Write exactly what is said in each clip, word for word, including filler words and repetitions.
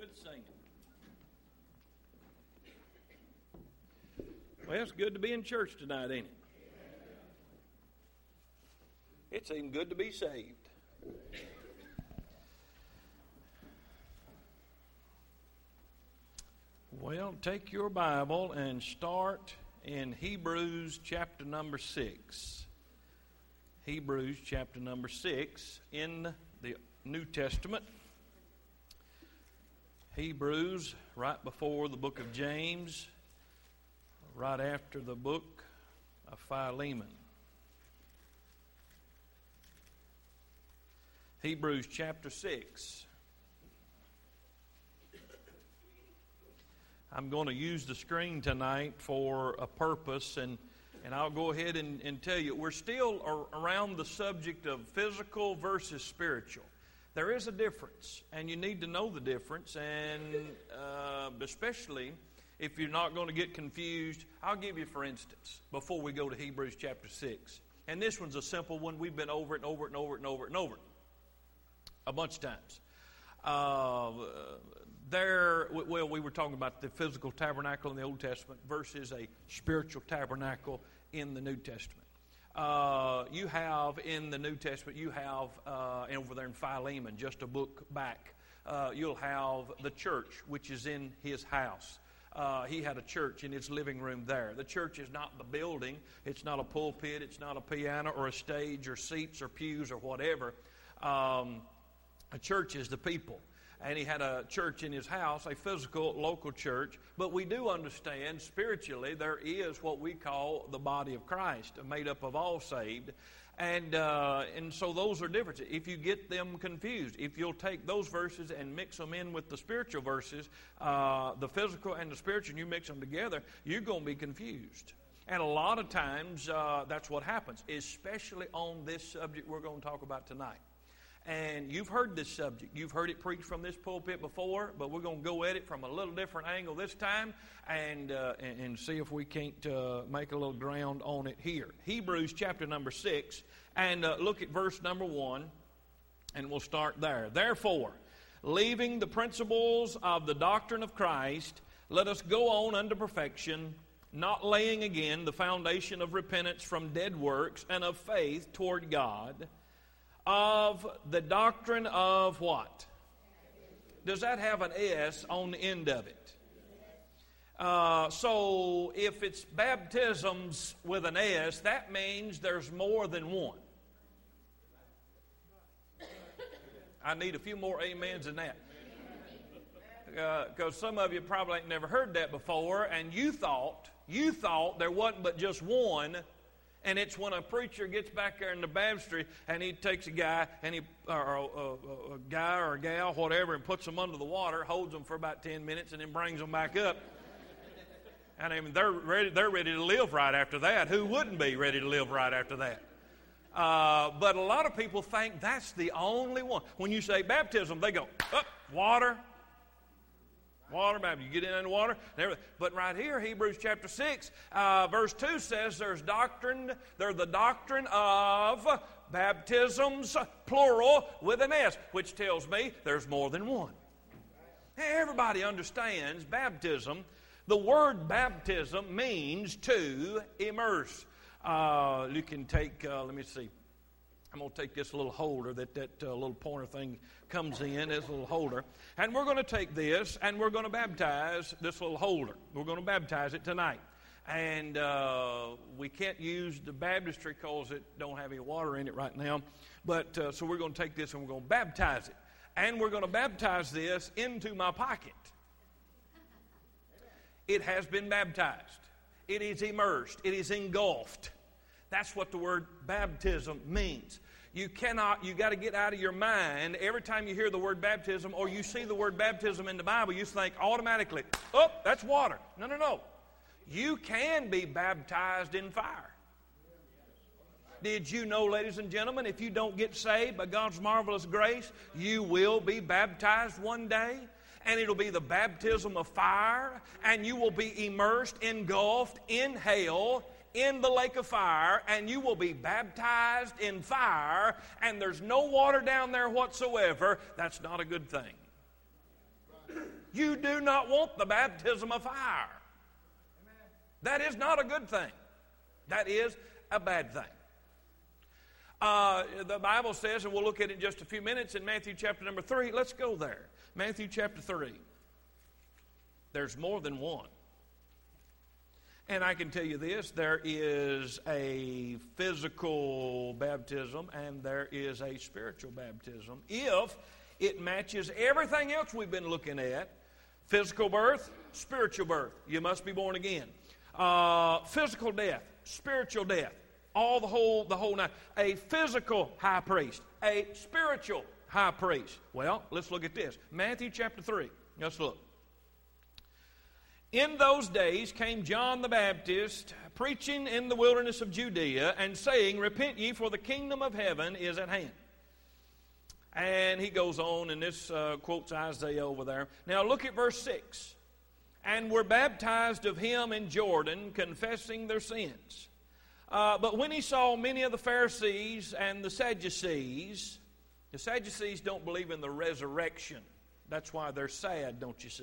good singing. Well, it's good to be in church tonight, ain't it? It's even good to be saved. Well, take your Bible and start in Hebrews chapter number six. Hebrews chapter number six in the New Testament. Hebrews, right before the book of James, right after the book of Philemon. Hebrews chapter six. I'm going to use the screen tonight for a purpose, and, and I'll go ahead and, and tell you, we're still ar- around the subject of physical versus spiritual. There is a difference, and you need to know the difference, and uh, especially if you're not going to get confused. I'll give you, for instance, before we go to Hebrews chapter six. And this one's a simple one. We've been over it and over it and over it and over it and over it a bunch of times. Uh, there, well, we were talking about the physical tabernacle in the Old Testament versus a spiritual tabernacle in the New Testament. Uh, you have in the New Testament, you have uh, over there in Philemon, just a book back, uh, you'll have the church, which is in his house. Uh, he had a church in his living room there. The church is not the building. It's not a pulpit. It's not a piano or a stage or seats or pews or whatever. Um, a church is the people. And he had a church in his house, a physical local church. But we do understand spiritually there is what we call the body of Christ, made up of all saved. And uh, and so those are differences. If you get them confused, if you'll take those verses and mix them in with the spiritual verses, uh, the physical and the spiritual, and you mix them together, you're going to be confused. And a lot of times uh, that's what happens, especially on this subject we're going to talk about tonight. And you've heard this subject. You've heard it preached from this pulpit before, but we're going to go at it from a little different angle this time and uh, and, and see if we can't uh, make a little ground on it here. Hebrews chapter number six, and uh, look at verse number one, and we'll start there. Therefore, leaving the principles of the doctrine of Christ, let us go on unto perfection, not laying again the foundation of repentance from dead works and of faith toward God, of the doctrine of what? Does that have an S on the end of it? Uh, so if it's baptisms with an S, that means there's more than one. I need a few more amens than that. Because uh, some of you probably ain't never heard that before, and you thought, you thought there wasn't but just one. And it's when a preacher gets back there in the baptistry and he takes a guy and he or a, a, a guy or a gal, whatever, and puts them under the water, holds them for about ten minutes, and then brings them back up. And I mean, they're ready. They're ready to live right after that. Who wouldn't be ready to live right after that? Uh, but a lot of people think that's the only one. When you say baptism, they go up water. Water baptism. You get in the water. And everything. But right here, Hebrews chapter six, uh, verse two says there's doctrine, there's the doctrine of baptisms, plural, with an S, which tells me there's more than one. Everybody understands baptism. The word baptism means to immerse. Uh, you can take, uh, let me see. I'm going to take this little holder that that uh, little pointer thing comes in, this little holder. And we're going to take this and we're going to baptize this little holder. We're going to baptize it tonight. And uh, we can't use the baptistry because it don't have any water in it right now. But uh, so we're going to take this and we're going to baptize it. And we're going to baptize this into my pocket. It has been baptized. It is immersed. It is engulfed. That's what the word baptism means. You cannot, you got to get out of your mind every time you hear the word baptism or you see the word baptism in the Bible, you think automatically, oh, that's water. No, no, no. You can be baptized in fire. Did you know, ladies and gentlemen, if you don't get saved by God's marvelous grace, you will be baptized one day? And it'll be the baptism of fire, and you will be immersed, engulfed in hell, in the lake of fire, and you will be baptized in fire, and there's no water down there whatsoever. That's not a good thing. You do not want the baptism of fire. That is not a good thing. That is a bad thing. Uh, the Bible says, and we'll look at it in just a few minutes, in Matthew chapter number three. Let's go there. Matthew chapter three. There's more than one. And I can tell you this, there is a physical baptism and there is a spiritual baptism if it matches everything else we've been looking at. Physical birth, spiritual birth. You must be born again. Uh, physical death, spiritual death. All the whole, the whole nine. A physical high priest, a spiritual high priest. Well, let's look at this. Matthew chapter three. Let's look. In those days came John the Baptist, preaching in the wilderness of Judea, and saying, Repent ye, for the kingdom of heaven is at hand. And he goes on, and this uh, quotes Isaiah over there. Now look at verse six. And were baptized of him in Jordan, confessing their sins. Uh, but when he saw many of the Pharisees and the Sadducees, the Sadducees don't believe in the resurrection. That's why they're sad, don't you see?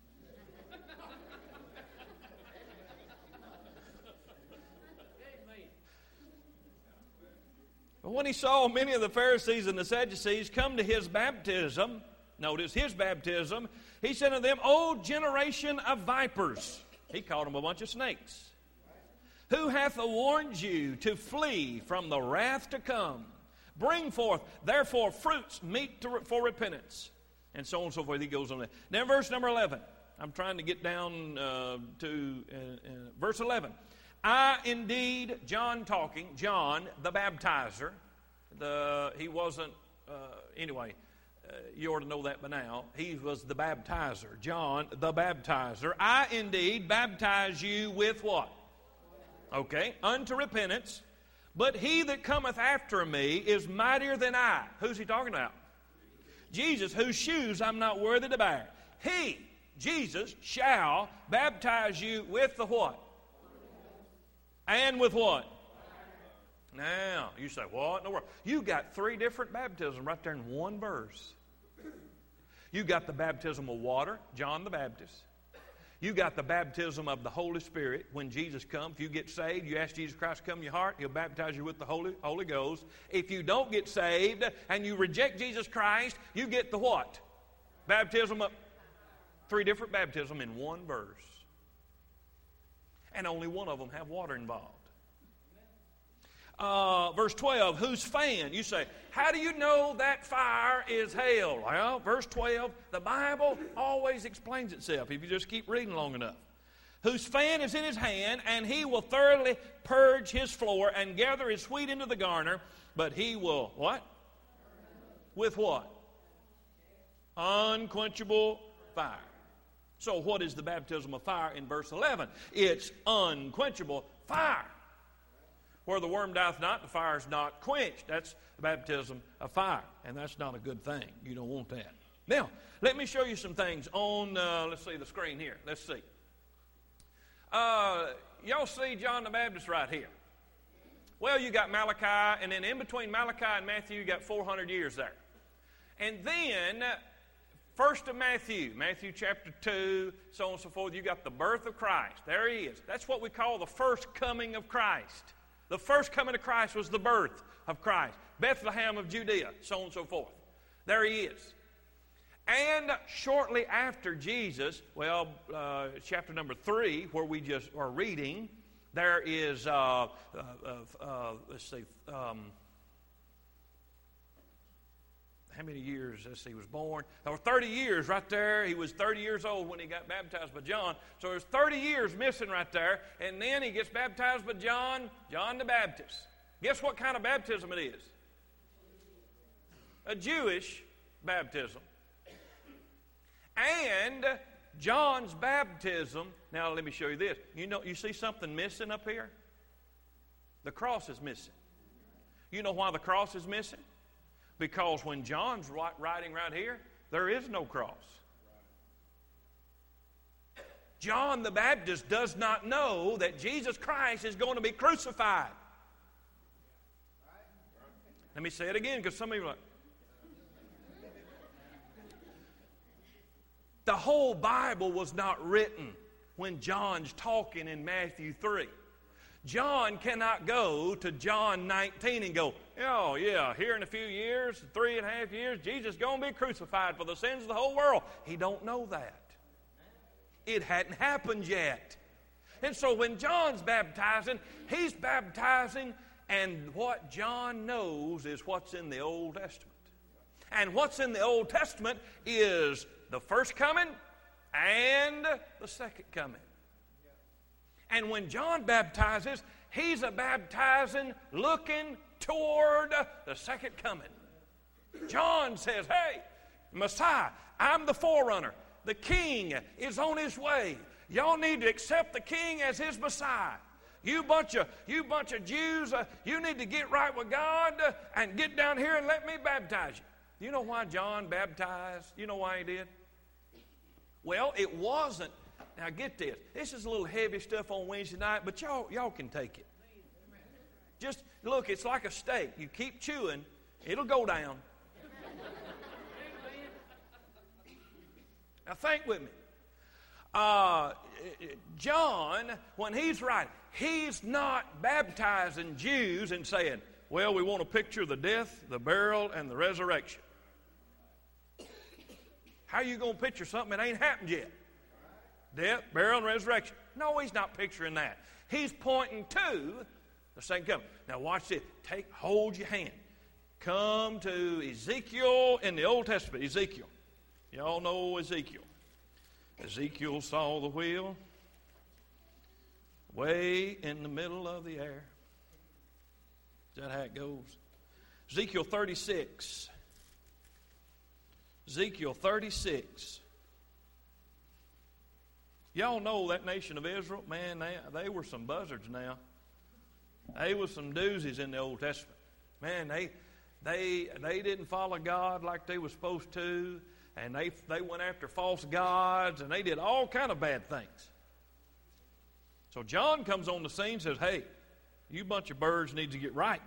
But when he saw many of the Pharisees and the Sadducees come to his baptism, notice his baptism, he said to them, O generation of vipers. He called them a bunch of snakes. Who hath warned you to flee from the wrath to come? Bring forth, therefore, fruits meet to, for repentance. And so on and so forth. He goes on there. Now, verse number eleven. I'm trying to get down uh, to uh, uh, verse eleven. I indeed, John talking, John the baptizer, the, he wasn't, uh, anyway, uh, you ought to know that by now. He was the baptizer, John the baptizer. I indeed baptize you with what? Okay, unto repentance. But he that cometh after me is mightier than I. Who's he talking about? Jesus, whose shoes I'm not worthy to bear. He, Jesus, shall baptize you with the what? And with what? Now, you say, what in the world? You got three different baptisms right there in one verse. You got the baptism of water, John the Baptist. You got the baptism of the Holy Spirit. When Jesus comes, if you get saved, you ask Jesus Christ to come in your heart, He'll baptize you with the Holy, Holy Ghost. If you don't get saved and you reject Jesus Christ, you get the what? Baptism of three different baptisms in one verse. And only one of them have water involved. Uh, verse twelve, whose fan? You say, how do you know that fire is hell? Well, verse twelve, the Bible always explains itself if you just keep reading long enough. Whose fan is in his hand, and he will thoroughly purge his floor and gather his wheat into the garner, but he will, what? With what? Unquenchable fire. So what is the baptism of fire in verse eleven? It's unquenchable fire. Where the worm dieth not, the fire is not quenched. That's the baptism of fire. And that's not a good thing. You don't want that. Now, let me show you some things on, uh, let's see, the screen here. Let's see. Uh, y'all see John the Baptist right here. Well, you got Malachi, and then in between Malachi and Matthew, you got four hundred years there. And then, first of Matthew, Matthew chapter two, so on and so forth, you got the birth of Christ. There he is. That's what we call the first coming of Christ. The first coming of Christ was the birth of Christ. Bethlehem of Judea, so on and so forth. There he is. And shortly after Jesus, well, uh, chapter number three, where we just are reading, there is, uh, uh, uh, let's see, um, how many years? Let's see, he was born. There were thirty years right there. He was thirty years old when he got baptized by John. So there's thirty years missing right there. And then he gets baptized by John, John the Baptist. Guess what kind of baptism it is? A Jewish baptism. And John's baptism, now let me show you this. You know, you see something missing up here? The cross is missing. You know why the cross is missing? Because when John's writing right here, there is no cross. John the Baptist does not know that Jesus Christ is going to be crucified. Let me say it again, because some of you are like, The whole Bible was not written when John's talking in Matthew three. John cannot go to John nineteen and go, oh yeah, here in a few years, three and a half years, Jesus is going to be crucified for the sins of the whole world. He don't know that. It hadn't happened yet. And so when John's baptizing, he's baptizing, and what John knows is what's in the Old Testament. And what's in the Old Testament is the first coming and the second coming. And when John baptizes, he's a baptizing looking toward the second coming. John says, hey, Messiah, I'm the forerunner. The king is on his way. Y'all need to accept the king as his Messiah. You bunch of, you bunch of Jews, uh, you need to get right with God uh, and get down here and let me baptize you. You know why John baptized? You know why he did? Well, it wasn't. Now get this. This is a little heavy stuff on Wednesday night, but y'all, y'all can take it. Just look, it's like a steak. You keep chewing, it'll go down. Now think with me. Uh, John, when he's writing, he's not baptizing Jews and saying, well, we want a picture of the death, the burial, and the resurrection. How are you going to picture something that ain't happened yet? Death, burial, and resurrection. No, he's not picturing that. He's pointing to the second coming. Now watch this. Take, hold your hand. Come to Ezekiel in the Old Testament. Ezekiel. Y'all know Ezekiel. Ezekiel saw the wheel way in the middle of the air. Is that how it goes? Ezekiel thirty-six. Ezekiel thirty-six. Y'all know that nation of Israel, man, they, they were some buzzards now. They were some doozies in the Old Testament. Man, they they they didn't follow God like they were supposed to, and they they went after false gods, and they did all kind of bad things. So John comes on the scene and says, hey, you bunch of birds need to get right.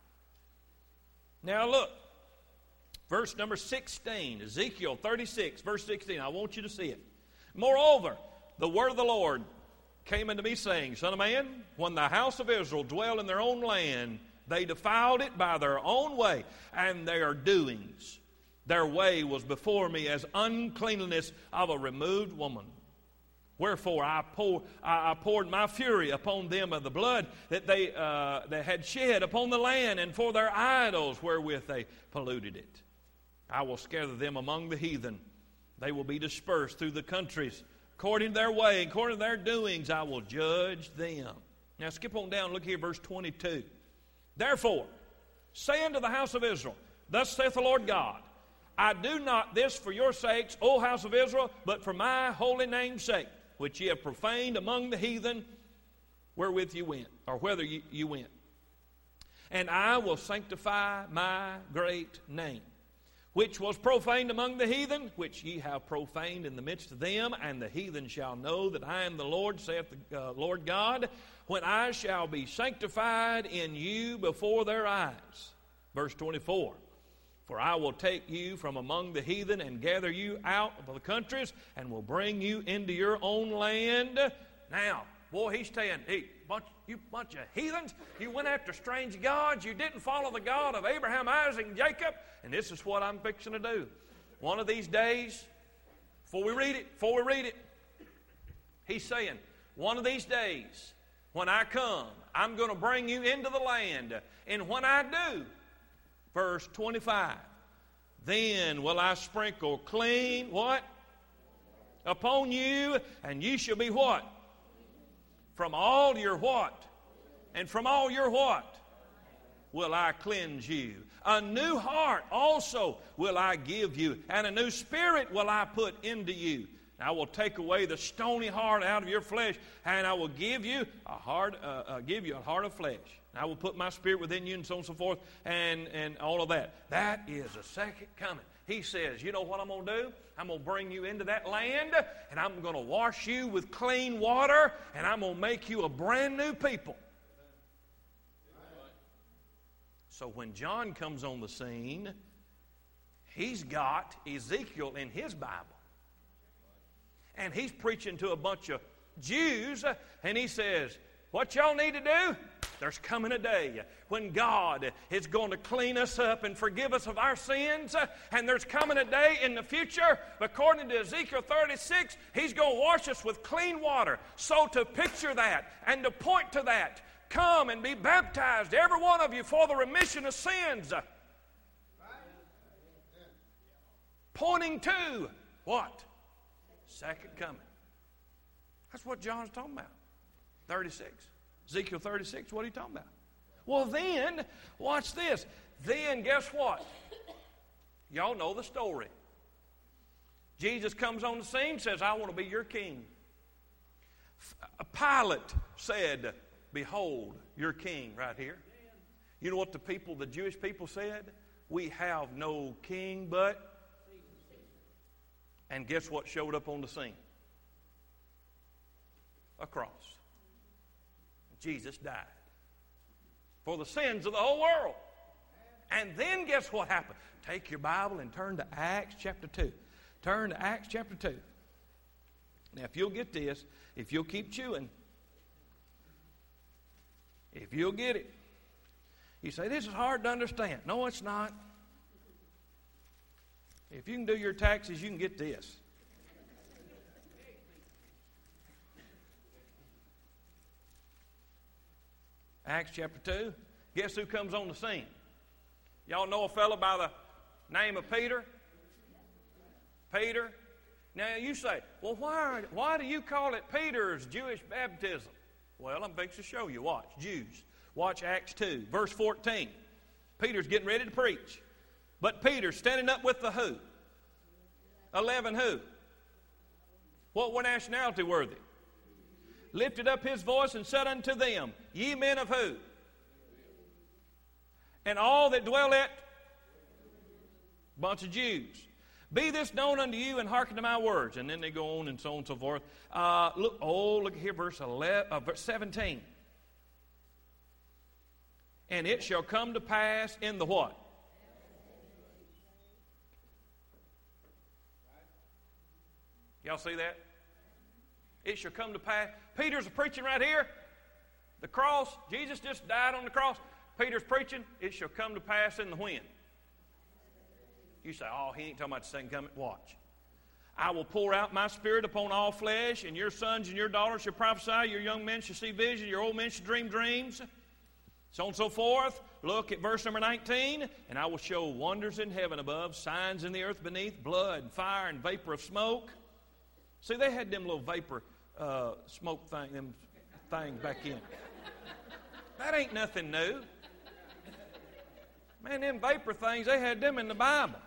Now look, verse number sixteen, Ezekiel thirty-six, verse sixteen. I want you to see it. Moreover, the word of the Lord came unto me, saying, Son of man, when the house of Israel dwell in their own land, they defiled it by their own way and their doings. Their way was before me as uncleanliness of a removed woman. Wherefore I, pour, I, I poured my fury upon them of the blood that they, uh, they had shed upon the land, and for their idols wherewith they polluted it. I will scatter them among the heathen. They will be dispersed through the countries. According to their way, according to their doings, I will judge them. Now skip on down, look here, verse twenty-two. Therefore, say unto the house of Israel, Thus saith the Lord God, I do not this for your sakes, O house of Israel, but for my holy name's sake, which ye have profaned among the heathen, wherewith you went, or whether you, you went. And I will sanctify my great name, which was profaned among the heathen, which ye have profaned in the midst of them, and the heathen shall know that I am the Lord, saith the uh, Lord God, when I shall be sanctified in you before their eyes. Verse twenty-four, For I will take you from among the heathen and gather you out of the countries, and will bring you into your own land. Now, boy, he's saying, hey, bunch, you bunch of heathens, you went after strange gods, you didn't follow the God of Abraham, Isaac, and Jacob, and this is what I'm fixing to do. One of these days, before we read it, before we read it, he's saying, one of these days, when I come, I'm going to bring you into the land, and when I do, verse twenty-five, then will I sprinkle clean, what? Upon you, and ye shall be what? From all your what? And from all your what? Will I cleanse you. A new heart also will I give you, and a new spirit will I put into you. I will take away the stony heart out of your flesh, and I will give you a heart, uh, uh, give you a heart of flesh. And I will put my spirit within you, and so on and so forth, and, and all of that. That is a second coming. He says, you know what I'm going to do? I'm going to bring you into that land, and I'm going to wash you with clean water, and I'm going to make you a brand new people. So when John comes on the scene, he's got Ezekiel in his Bible. and he's preaching to a bunch of Jews, and he says, what y'all need to do? There's coming a day when God is going to clean us up and forgive us of our sins. And there's coming a day in the future, according to Ezekiel thirty-six, He's going to wash us with clean water. So to picture that and to point to that, come and be baptized, every one of you, for the remission of sins. Pointing to what? Second coming. That's what John's talking about. thirty-six. Ezekiel thirty-six, what are you talking about? Well, then, watch this. Then, guess what? Y'all know the story. Jesus comes on the scene, says, I want to be your king. Pilate said, behold, your king right here. You know what the people, the Jewish people said? We have no king but... And guess what showed up on the scene? A cross. Jesus died for the sins of the whole world. And then guess what happened? Take your Bible and turn to Acts chapter two. Turn to Acts chapter two. Now, if you'll get this, if you'll keep chewing, if you'll get it, you say, this is hard to understand. No, it's not. If you can do your taxes, you can get this. Acts chapter two. Guess who comes on the scene? Y'all know a fellow by the name of Peter? Peter. Now you say, well, why, why do you call it Peter's Jewish baptism? Well, I'm fixing to show you. Watch. Jews. Watch Acts two, verse fourteen. Peter's getting ready to preach. But Peter standing up with the who? Eleven who? What, what nationality were they? Lifted up his voice and said unto them, ye men of who? And all that dwell at? Bunch of Jews. Be this known unto you, and hearken to my words. And then they go on and so on and so forth. Uh, look, oh, look here, verse eleven, uh, verse seventeen. And it shall come to pass in the what? Y'all see that? It shall come to pass. Peter's preaching right here. The cross. Jesus just died on the cross. Peter's preaching. It shall come to pass in the when. You say, oh, he ain't talking about the second coming. Watch. I will pour out my spirit upon all flesh, and your sons and your daughters shall prophesy, your young men shall see visions, your old men shall dream dreams. So on and so forth. Look at verse number nineteen. And I will show wonders in heaven above, signs in the earth beneath, blood and fire and vapor of smoke. See, they had them little vapor uh, smoke thing, them things back in. That ain't nothing new. Man, them vapor things, they had them in the Bible.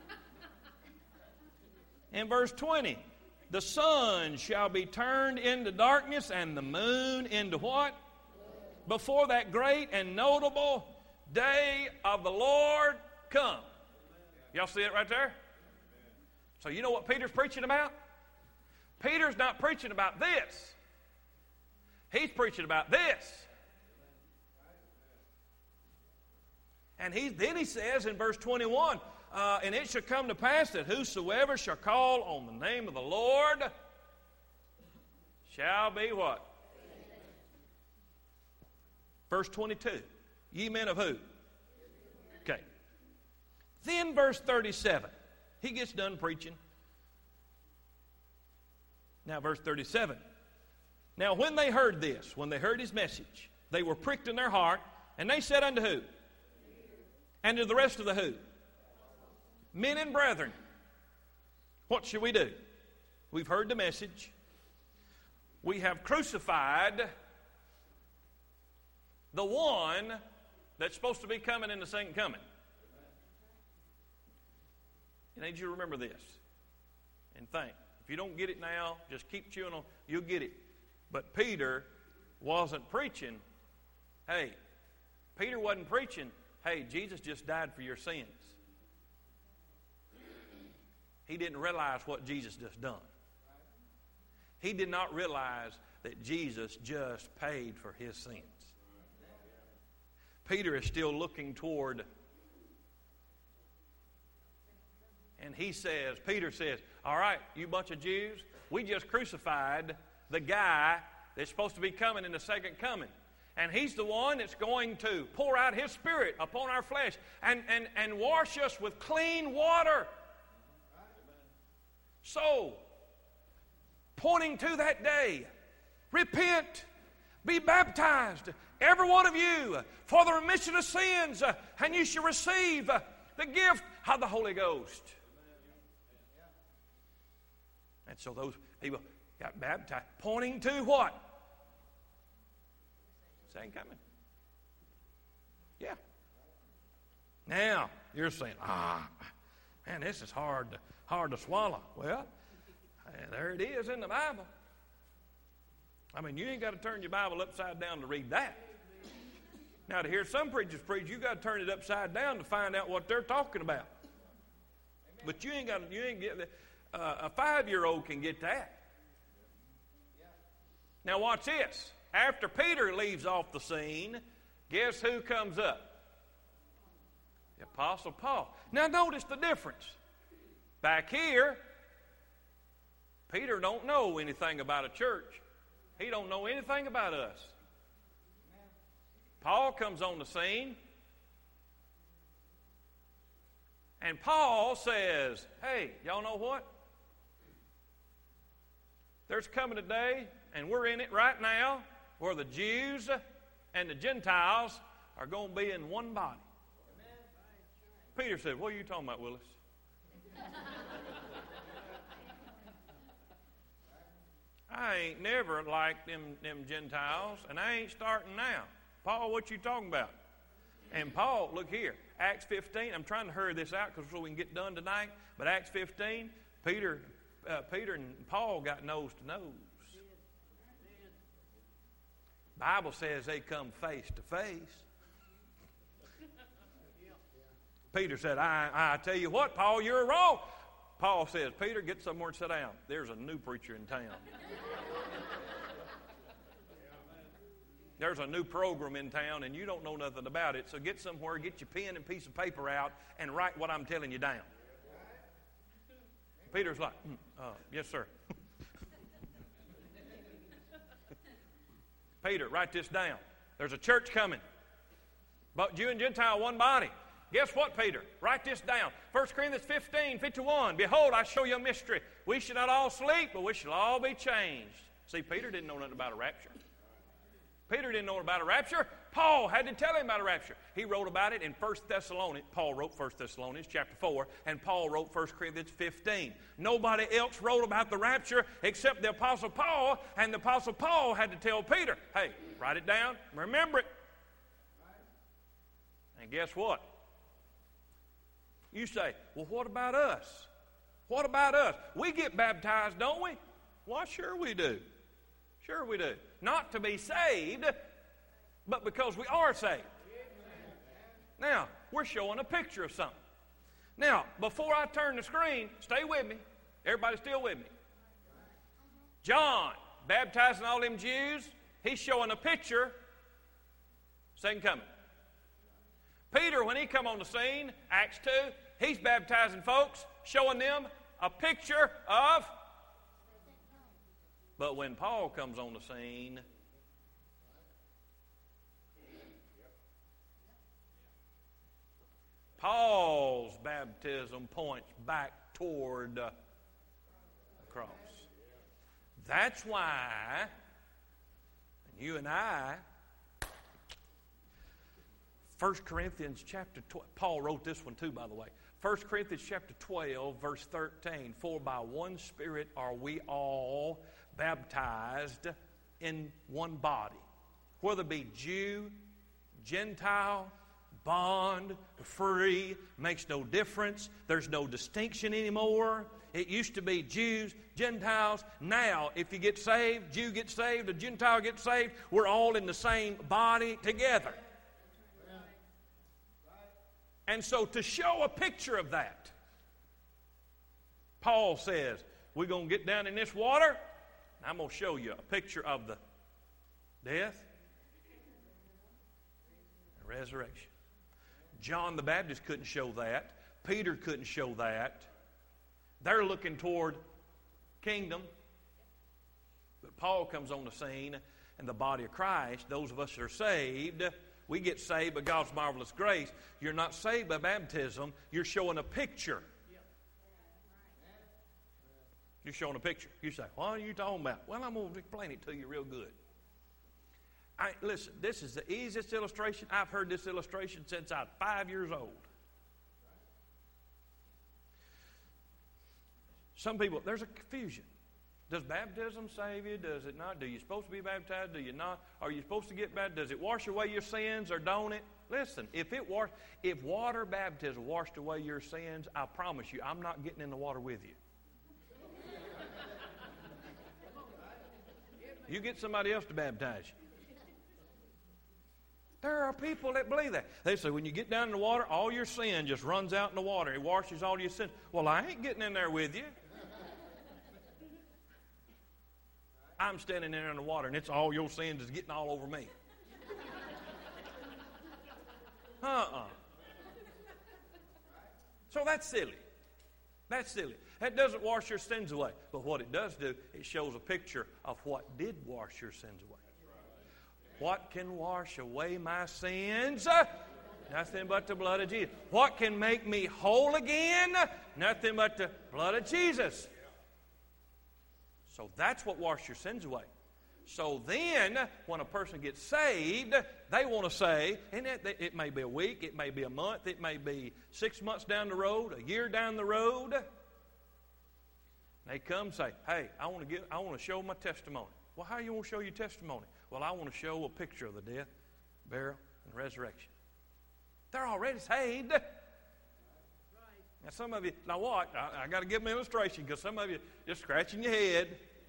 In verse twenty, the sun shall be turned into darkness and the moon into what? Before that great and notable day of the Lord come. Y'all see it right there? So you know what Peter's preaching about? Peter's not preaching about this. He's preaching about this. And he, then he says in verse twenty-one, uh, and it shall come to pass that whosoever shall call on the name of the Lord shall be what? Verse twenty-two, ye men of who? Okay. Then verse thirty-seven, he gets done preaching. Now, verse thirty-seven. Now, when they heard this, when they heard his message, they were pricked in their heart, and they said unto who? And to the rest of the who? Men and brethren. What should we do? We've heard the message. We have crucified the one that's supposed to be coming in the second coming. I need you to remember this and think. If you don't get it now, just keep chewing on. You'll get it. But Peter wasn't preaching. Hey, Peter wasn't preaching. Hey, Jesus just died for your sins. He didn't realize what Jesus just done. He did not realize that Jesus just paid for his sins. Peter is still looking toward. And and he says, Peter says, all right, you bunch of Jews, we just crucified the guy that's supposed to be coming in the second coming. And he's the one that's going to pour out his Spirit upon our flesh and, and, and wash us with clean water. So, pointing to that day, repent, be baptized, every one of you, for the remission of sins, and you shall receive the gift of the Holy Ghost. And so those people got baptized, pointing to what? Second coming. Yeah. Now, you're saying, ah, man, this is hard to, hard to swallow. Well, there it is in the Bible. I mean, you ain't got to turn your Bible upside down to read that. Now, to hear some preachers preach, you got to turn it upside down to find out what they're talking about. But you ain't got. You ain't get. Uh, a five-year-old can get that. Now, watch this. After Peter leaves off the scene, guess who comes up? The Apostle Paul. Now, notice the difference. Back here, Peter don't know anything about a church. He don't know anything about us. Paul comes on the scene, and Paul says, hey, y'all know what? There's coming a day, and we're in it right now, where the Jews and the Gentiles are going to be in one body. Peter said, what are you talking about, Willis? I ain't never liked them, them Gentiles, and I ain't starting now. Paul, what you talking about? And Paul, look here, Acts fifteen. I'm trying to hurry this out because so we can get done tonight. But Acts fifteen, Peter, uh, Peter and Paul got nose to nose. Bible says they come face to face. Peter said, I, I tell you what, Paul, you're wrong. Paul says, Peter, get somewhere and sit down. There's a new preacher in town. There's a new program in town, and you don't know nothing about it. So get somewhere, get your pen and piece of paper out, and write what I'm telling you down. Peter's like, mm, uh, yes, sir. Peter, write this down. There's a church coming. But Jew and Gentile, one body. Guess what, Peter? Write this down. First Corinthians fifteen, fifty-one. Behold, I show you a mystery. We shall not all sleep, but we shall all be changed. See, Peter didn't know nothing about a rapture. Peter didn't know about a rapture. Paul had to tell him about a rapture. He wrote about it in First Thessalonians. Paul wrote First Thessalonians chapter four, and Paul wrote First Corinthians fifteen. Nobody else wrote about the rapture except the Apostle Paul, and the Apostle Paul had to tell Peter, hey, write it down, remember it. And guess what? You say, well, what about us? What about us? We get baptized, don't we? Well, sure we do. Sure we do. Not to be saved, but because we are saved. Now, we're showing a picture of something. Now, before I turn the screen, stay with me. Everybody still with me? John, baptizing all them Jews, he's showing a picture, second coming. Peter, when he come on the scene, Acts two, he's baptizing folks, showing them a picture of. But when Paul comes on the scene, Paul's baptism points back toward the cross. That's why you and I, First Corinthians chapter twelve, Paul wrote this one too, by the way. First Corinthians chapter twelve, verse thirteen. For by one Spirit are we all baptized in one body, whether it be Jew, Gentile, bond, free, makes no difference. There's no distinction anymore. It used to be Jews, Gentiles. Now, if you get saved, Jew gets saved, a Gentile gets saved, we're all in the same body together. And so to show a picture of that, Paul says, we're going to get down in this water, and I'm going to show you a picture of the death and resurrection. John the Baptist couldn't show that. Peter couldn't show that. They're looking toward kingdom. But Paul comes on the scene, and the body of Christ, those of us that are saved, we get saved by God's marvelous grace. You're not saved by baptism. You're showing a picture. You're showing a picture. You say, what are you talking about? Well, I'm going to explain it to you real good. I, listen, this is the easiest illustration. I've heard this illustration since I was five years old. Some people, there's a confusion. Does baptism save you? Does it not? Do you supposed to be baptized? Do you not? Are you supposed to get baptized? Does it wash away your sins or don't it? Listen, if it wash, if water baptism washed away your sins, I promise you, I'm not getting in the water with you. You get somebody else to baptize you. There are people that believe that. They say when you get down in the water, all your sin just runs out in the water. It washes all your sin. Well, I ain't getting in there with you. I'm standing there in the water, and it's all your sins is getting all over me. Uh-uh. So that's silly. That's silly. That doesn't wash your sins away. But what it does do, it shows a picture of what did wash your sins away. What can wash away my sins? Nothing but the blood of Jesus. What can make me whole again? Nothing but the blood of Jesus. So that's what washes your sins away. So then, when a person gets saved, they want to say, and it, it may be a week, it may be a month, it may be six months down the road, a year down the road. They come and say, hey, I want to get, I want to show my testimony. Well, how do you want to show your testimony? Well, I want to show a picture of the death, burial, and resurrection. They're already saved. Now, some of you, now what? I, I got to give them an illustration because some of you just scratching your head.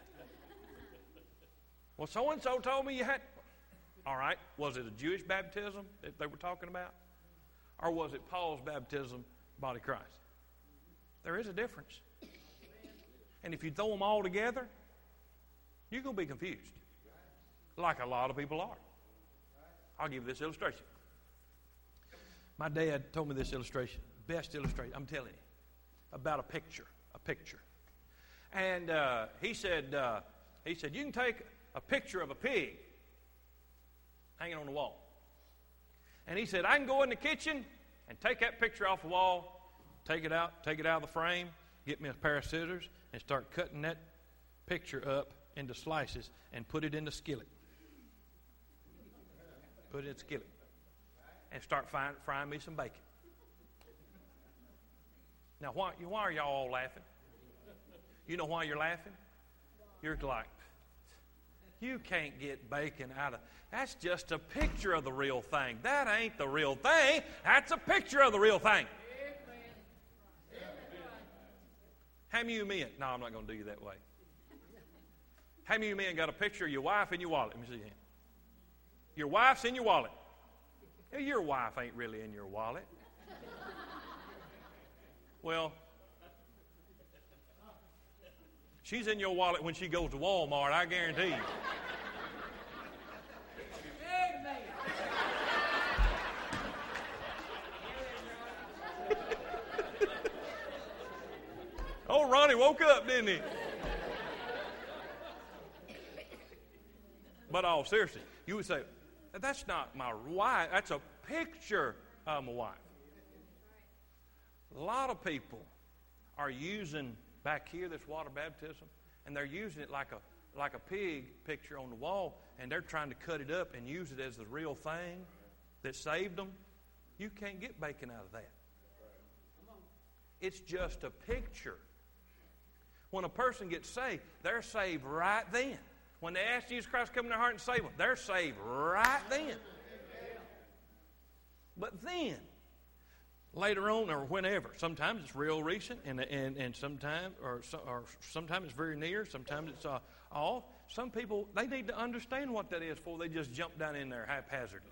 Well, so-and-so told me you had... All right, was it a Jewish baptism that they were talking about? Or was it Paul's baptism, body of Christ? There is a difference. And if you throw them all together, you're going to be confused. Like a lot of people are. I'll give you this illustration. My dad told me this illustration. Best illustration, I'm telling you, about a picture, a picture. And uh, he said, uh, he said, you can take a picture of a pig hanging on the wall. And he said, I can go in the kitchen and take that picture off the wall, take it out, take it out of the frame, get me a pair of scissors, and start cutting that picture up into slices and put it in the skillet. Put it in the skillet. And start frying, frying me some bacon. Now, why, why are y'all all laughing? You know why you're laughing? You're like, you can't get bacon out of... That's just a picture of the real thing. That ain't the real thing. That's a picture of the real thing. How many of you men... No, I'm not going to do you that way. How many of you men got a picture of your wife in your wallet? Let me see your hand. Your wife's in your wallet. Your wife ain't really in your wallet. Well, she's in your wallet when she goes to Walmart, I guarantee you. Oh, Ronnie woke up, didn't he? But all seriously, you would say, that's not my wife. That's a picture of my wife. A lot of people are using back here this water baptism, and they're using it like a like a pig picture on the wall, and they're trying to cut it up and use it as the real thing that saved them. You can't get bacon out of that. It's just a picture. When a person gets saved, they're saved right then. When they ask Jesus Christ to come in their heart and save them, they're saved right then. But then, later on or whenever, sometimes it's real recent, and and and sometimes or or sometimes it's very near, sometimes it's uh, off. Some people, they need to understand what that is before they just jump down in there haphazardly.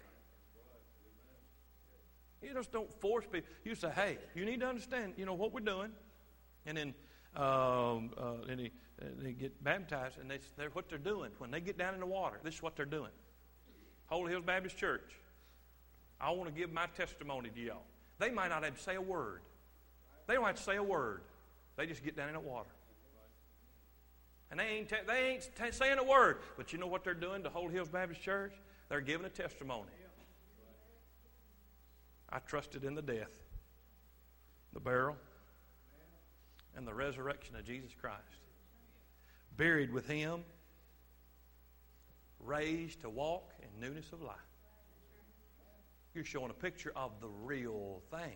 You just don't force people. You say, hey, you need to understand, you know, what we're doing, and then um, uh, and they, uh, they get baptized, and they, they're what they're doing when they get down in the water. This is what they're doing. Holy Hills Baptist Church, I want to give my testimony to y'all. They might not have to say a word. They don't have to say a word. They just get down in the water. And they ain't, te- they ain't t- saying a word. But you know what they're doing to Holy Hills Baptist Church? They're giving a testimony. I trusted in the death, the burial, and the resurrection of Jesus Christ. Buried with Him, raised to walk in newness of life. You're showing a picture of the real thing.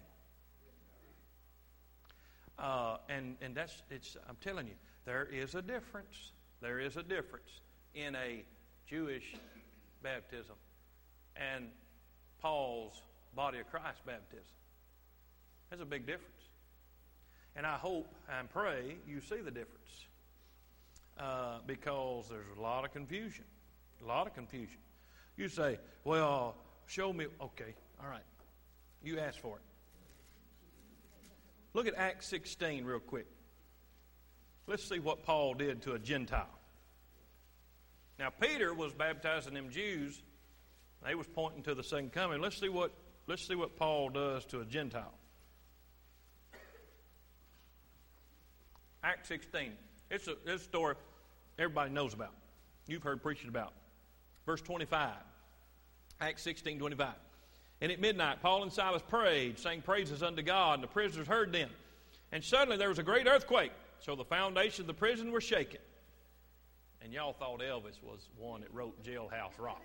Uh, and and that's it's. I'm telling you, there is a difference. There is a difference in a Jewish baptism and Paul's body of Christ baptism. There's a big difference. And I hope and pray you see the difference, uh, because there's a lot of confusion. A lot of confusion. You say, well, show me. Okay, all right. You ask for it. Look at Acts sixteen real quick. Let's see what Paul did to a Gentile. Now, Peter was baptizing them Jews. They was pointing to the second coming. Let's see what, let's see what Paul does to a Gentile. Acts sixteen. It's a, it's a story everybody knows about. You've heard preaching about. Verse twenty-five. Acts sixteen, twenty-five. And at midnight, Paul and Silas prayed, sang praises unto God, and the prisoners heard them. And suddenly there was a great earthquake, so the foundations of the prison were shaken. And y'all thought Elvis was one that wrote Jailhouse Rock.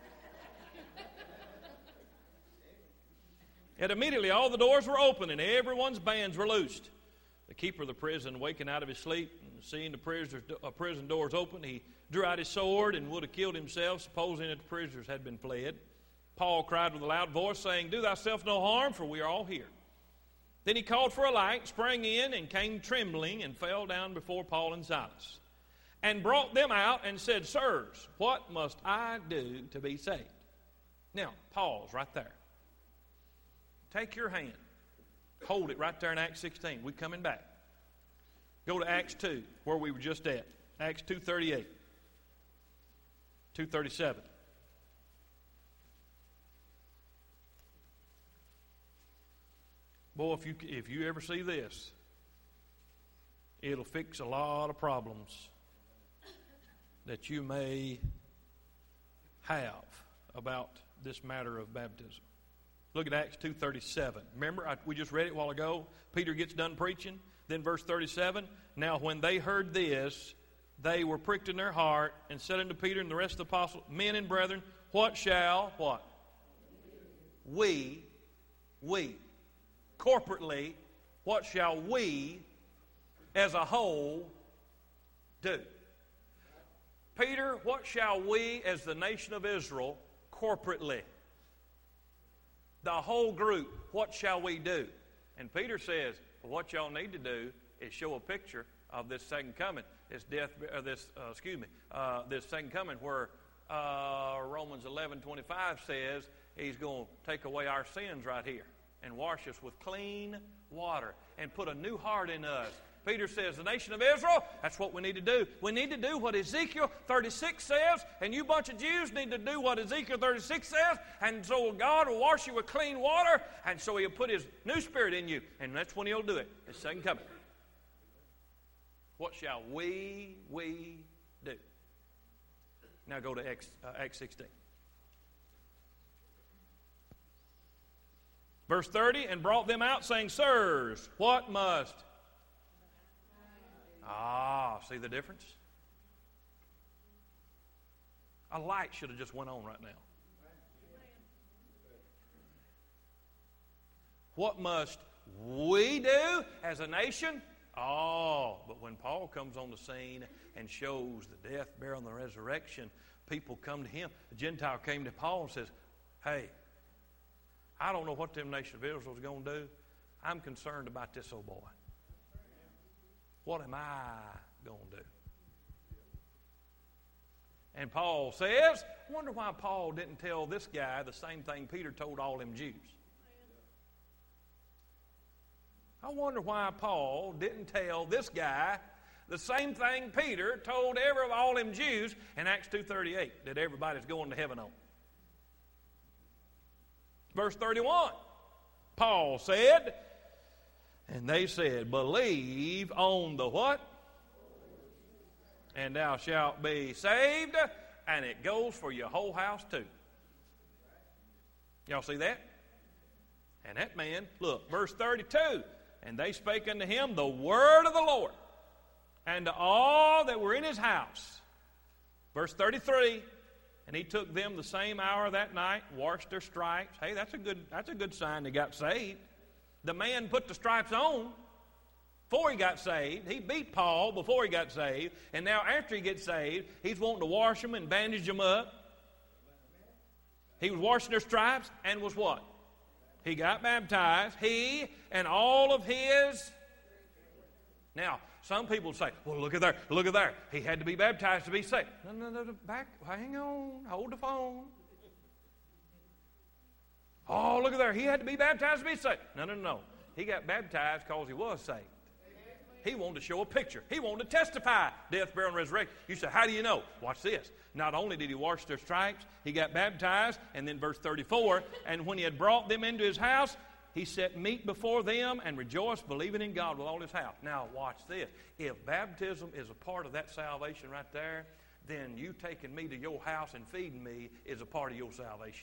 And immediately all the doors were opened, and everyone's bands were loosed. The keeper of the prison, waking out of his sleep, and seeing the prisoners, uh, prison doors open, he drew out his sword and would have killed himself, supposing that the prisoners had been fled. Paul cried with a loud voice, saying, Do thyself no harm, for we are all here. Then he called for a light, sprang in, and came trembling, and fell down before Paul and Silas, and brought them out, and said, Sirs, what must I do to be saved? Now, pause right there. Take your hand. Hold it right there in Acts sixteen. We're coming back. Go to Acts two, where we were just at. Acts two thirty-eight. two thirty-seven. Boy, if you if you ever see this, it'll fix a lot of problems that you may have about this matter of baptism. Look at Acts two thirty-seven. Remember, I, we just read it a while ago. Peter gets done preaching. Then verse thirty-seven. Now when they heard this, they were pricked in their heart and said unto Peter and the rest of the apostles, Men and brethren, what shall, what? We, we, corporately, what shall we as a whole do? Peter, what shall we as the nation of Israel corporately? The whole group, what shall we do? And Peter says, well, what y'all need to do is show a picture of this second coming, this death, or this, uh, excuse me, uh, this second coming where uh, Romans eleven twenty-five says He's going to take away our sins right here and wash us with clean water and put a new heart in us. Peter says, the nation of Israel, that's what we need to do. We need to do what Ezekiel thirty-six says, and you bunch of Jews need to do what Ezekiel thirty-six says, and so God will wash you with clean water, and so He'll put His new spirit in you, and that's when He'll do it, His second coming. What shall we, we do? Now go to Acts, uh, Acts sixteen. Verse thirty, and brought them out, saying, Sirs, what must... Ah, see the difference? A light should have just went on right now. What must we do as a nation? Oh, but when Paul comes on the scene and shows the death, burial, and the resurrection, people come to him. The Gentile came to Paul and says, hey, I don't know what them nation of Israel is going to do. I'm concerned about this old boy. What am I going to do? And Paul says, I wonder why Paul didn't tell this guy the same thing Peter told all them Jews. I wonder why Paul didn't tell this guy the same thing Peter told every all them Jews in Acts two thirty-eight that everybody's going to heaven on. Verse thirty-one, Paul said, And they said, believe on the what? And thou shalt be saved. And it goes for your whole house too. Y'all see that? And that man, look, verse thirty-two. And they spake unto him the word of the Lord, and to all that were in his house. Verse thirty-three. And he took them the same hour that night, washed their stripes. Hey, that's a good, that's a good sign they got saved. The man put the stripes on before he got saved. He beat Paul before he got saved. And now after he gets saved, he's wanting to wash them and bandage them up. He was washing their stripes and was what? He got baptized. He and all of his. Now, some people say, well, look at there, look at there. He had to be baptized to be saved. No, no, no, back, hang on, hold the phone. Oh, look at there. He had to be baptized to be saved. No, no, no. He got baptized because he was saved. He wanted to show a picture. He wanted to testify death, burial, and resurrection. You say, how do you know? Watch this. Not only did he wash their stripes, he got baptized, and then verse thirty-four, and when he had brought them into his house, he set meat before them and rejoiced, believing in God with all his house. Now, watch this. If baptism is a part of that salvation right there, then you taking me to your house and feeding me is a part of your salvation.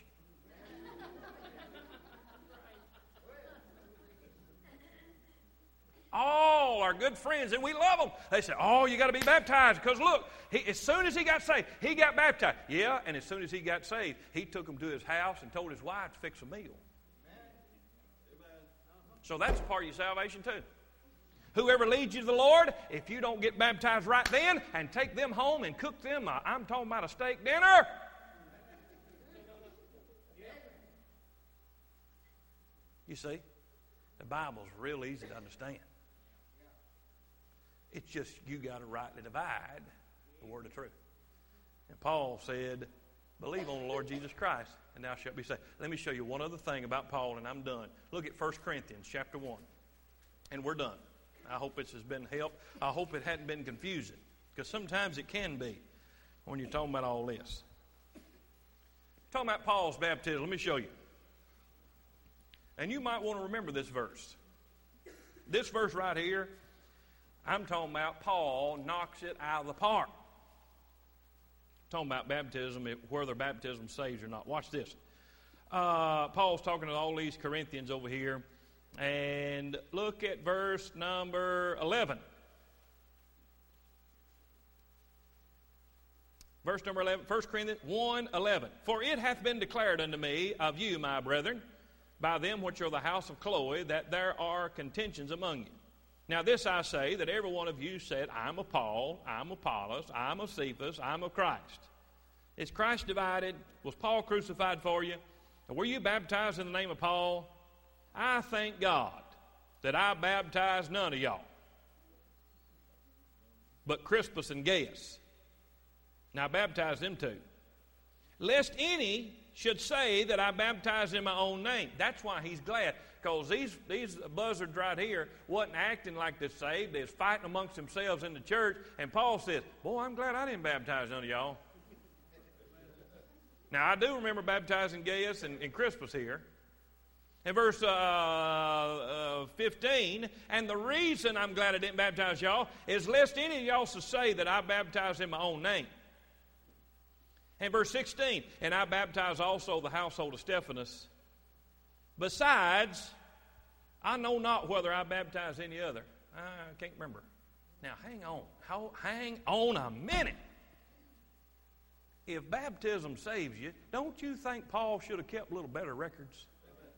All our good friends, and we love them. They say, oh, you got to be baptized because look, he, as soon as he got saved, he got baptized. Yeah, and as soon as he got saved, he took him to his house and told his wife to fix a meal. So that's a part of your salvation too. Whoever leads you to the Lord, if you don't get baptized right then and take them home and cook them, uh, I'm talking about a steak dinner. You see, the Bible's real easy to understand. It's just you got to rightly divide the word of truth. And Paul said, believe on the Lord Jesus Christ, and thou shalt be saved. Let me show you one other thing about Paul, and I'm done. Look at First Corinthians chapter one, and we're done. I hope this has been help. I hope it hadn't been confusing, because sometimes it can be when you're talking about all this. Talking about Paul's baptism, let me show you. And you might want to remember this verse. This verse right here, I'm talking about Paul knocks it out of the park. Talking about baptism, whether baptism saves or not. Watch this. Uh, Paul's talking to all these Corinthians over here. And look at verse number eleven. Verse number eleven, First Corinthians one eleven. For it hath been declared unto me of you, my brethren, by them which are the house of Chloe, that there are contentions among you. Now this I say, that every one of you said, I'm of Paul, I'm of Apollos, I'm of Cephas, I'm of Christ. Is Christ divided? Was Paul crucified for you? Or were you baptized in the name of Paul? I thank God that I baptized none of y'all, but Crispus and Gaius. Now I baptized them too. Lest any should say that I baptized in my own name. That's why he's glad. Because these, these buzzards right here wasn't acting like they're saved. They was fighting amongst themselves in the church. And Paul says, boy, I'm glad I didn't baptize none of y'all. Now, I do remember baptizing Gaius and, and Crispus here. In verse uh, uh, fifteen, and the reason I'm glad I didn't baptize y'all is lest any of y'all should say that I baptized in my own name. And verse sixteen, and I baptize also the household of Stephanus. Besides, I know not whether I baptize any other. I can't remember. Now, hang on. How, hang on a minute. If baptism saves you, don't you think Paul should have kept a little better records?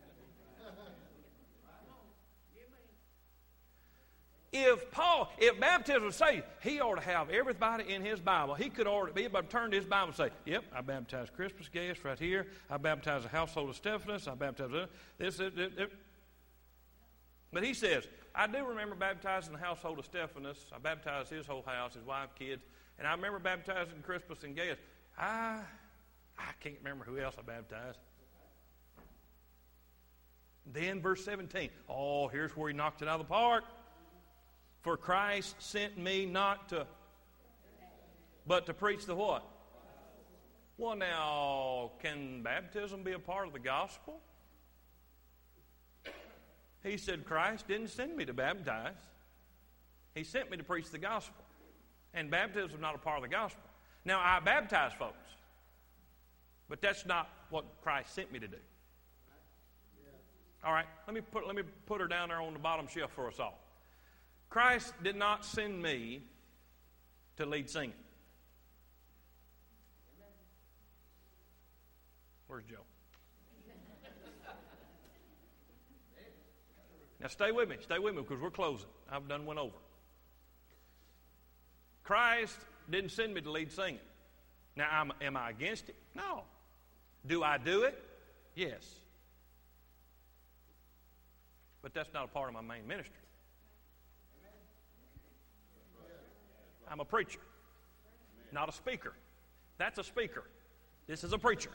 If Paul, if baptism saves, he ought to have everybody in his Bible. He could ought to be able to turn to his Bible and say, yep, I baptized Crispus Gaius right here. I baptized the household of Stephanus. I baptized this, this, this, this. But he says, I do remember baptizing the household of Stephanus. I baptized his whole house, his wife, kids. And I remember baptizing Crispus and Gaius. I, I can't remember who else I baptized. Then verse seventeen. Oh, here's where he knocked it out of the park. For Christ sent me not to, but to preach the what? Well, now, can baptism be a part of the gospel? He said, Christ didn't send me to baptize. He sent me to preach the gospel. And baptism is not a part of the gospel. Now, I baptize folks. But that's not what Christ sent me to do. All right, let me put, let me put her down there on the bottom shelf for us all. Christ did not send me to lead singing. Where's Joe? Now stay with me, stay with me because we're closing. I've done went over. Christ didn't send me to lead singing. Now, I'm, am I against it? No. Do I do it? Yes. But that's not a part of my main ministry. I'm a preacher, not a speaker. That's a speaker. This is a preacher.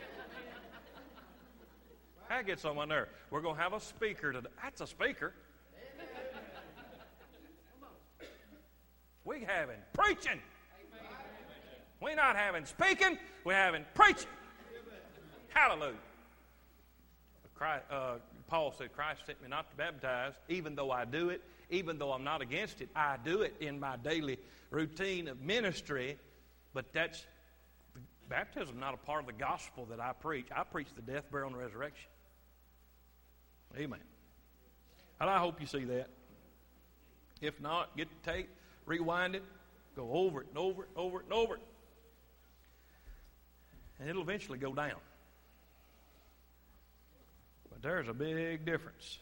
That gets on my nerve. We're going to have a speaker today. That's a speaker. We having preaching. We're not having speaking. We're having preaching. Hallelujah. Christ, uh, Paul said, Christ sent me not to baptize, even though I do it, even though I'm not against it. I do it in my daily routine of ministry, but that's baptism, not a part of the gospel that I preach. I preach the death, burial, and resurrection. Amen. And I hope you see that. If not, get the tape, rewind it, go over it and over it, over it and over it. And it'll eventually go down. But there's a big difference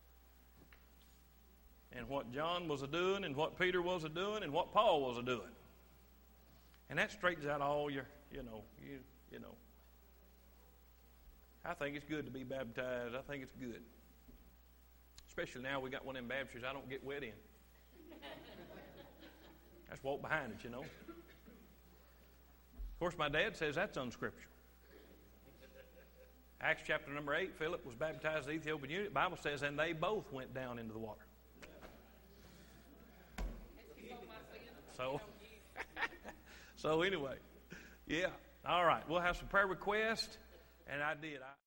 in what John was a-doing and what Peter was a-doing and what Paul was a-doing. And that straightens out all your, you know, you, you know. I think it's good to be baptized. I think it's good. Especially now we got one of them baptistries I don't get wet in. I just walk behind it, you know. Of course, my dad says that's unscriptural. Acts chapter number eight, Philip was baptized in the Ethiopian eunuch. The Bible says, and they both went down into the water. So, so anyway, yeah. All right, we'll have some prayer requests, and I did. I